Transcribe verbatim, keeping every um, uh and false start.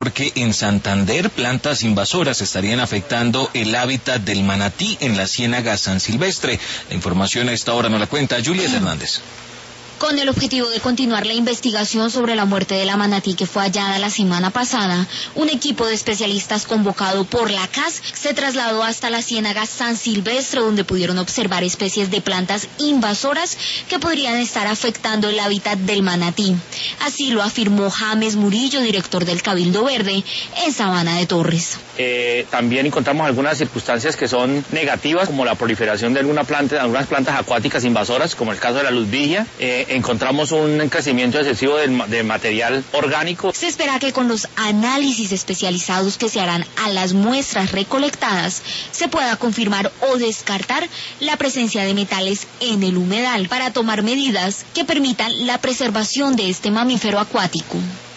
porque en Santander plantas invasoras estarían afectando el hábitat del manatí en la Ciénaga San Silvestre. La información a esta hora nos la cuenta Julieta Hernández. Con el objetivo de continuar la investigación sobre la muerte de la manatí que fue hallada la semana pasada, un equipo de especialistas convocado por la C A S se trasladó hasta la Ciénaga San Silvestre, donde pudieron observar especies de plantas invasoras que podrían estar afectando el hábitat del manatí. Así lo afirmó James Murillo, director del Cabildo Verde, en Sabana de Torres. Eh, también encontramos algunas circunstancias que son negativas, como la proliferación de alguna planta, algunas plantas acuáticas invasoras, como el caso de la luz vigia. Eh, encontramos un crecimiento excesivo de, de material orgánico. Se espera que con los análisis especializados que se harán a las muestras recolectadas se pueda confirmar o descartar la presencia de metales en el humedal para tomar medidas que permitan la preservación de este mamífero acuático.